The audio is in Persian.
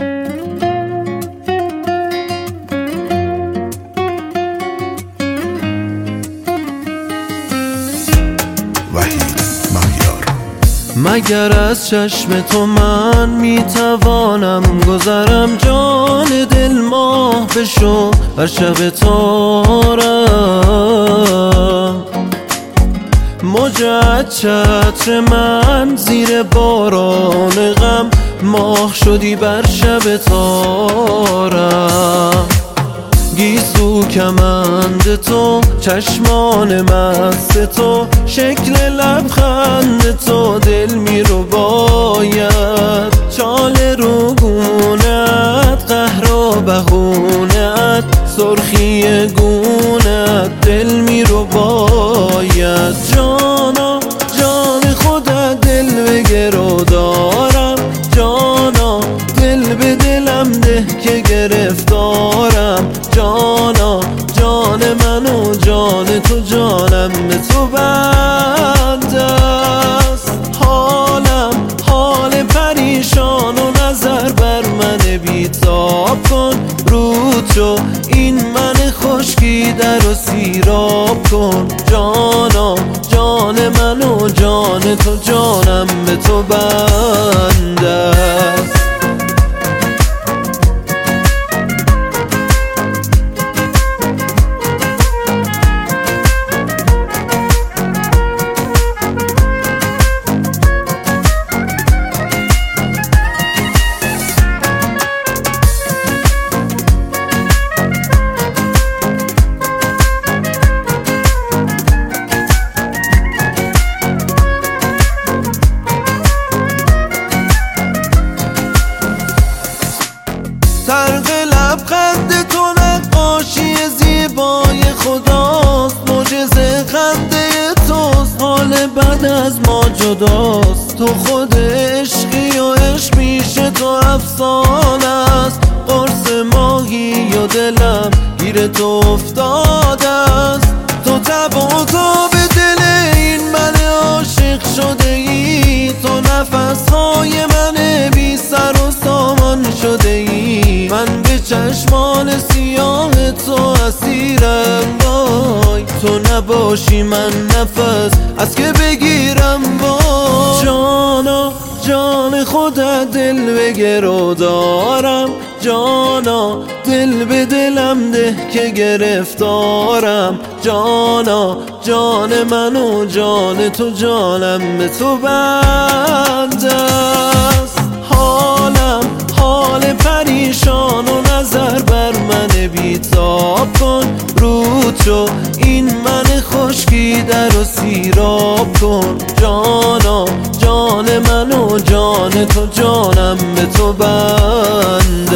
مگر از چشم تو من میتوانم گذرم، جان دل ماه بشو بر شب تارم. موج چتر من زیر باران غم، ماه شدی بر شب تارم. گیسو کمند تو، چشمان مست تو، شکل لبخند تو دل می رو باید. چال روگونت، قهر و بهونت، سرخی گونت دل می رو باید. جانا جان خودت دل به گرو دارم، جانا دل به دلم ده که گرفتارم. جانا جان من و جان تو، جانم به تو بند است. حالم حال پریشان و نظر بر من بیتاب کن. رود شو این من خشکی در و سیراب کن. جانا جان من و جان تو، جانم به تو بند است. طرق لبخند تو نقاشی زیبای خداست. معجزه خنده توست، حال بعد از ما جداست. تو خود عشقی و عشق پیش تو افسانه است. قرص ماهی و دلم گیر تو افتاده است. تو تب و تاب دل این من عاشق شده ای. تو نفسهای من بی سر و سامان شده ای. من به چشمان سیاه تو اسیرم، وای تو نباشی من نفس از که بگیرم. وای جانا جان خودت دل به گرو دارم، جانا دل به دلم ده که گرفتارم. جانا جان من و جان تو، جانم به تو بند است. حالم حال پریشان و نظر بر من بیتاب کن. رود شو این من خشکی در و سیراب کن. جانا جان من و جان تو، جانم به تو بند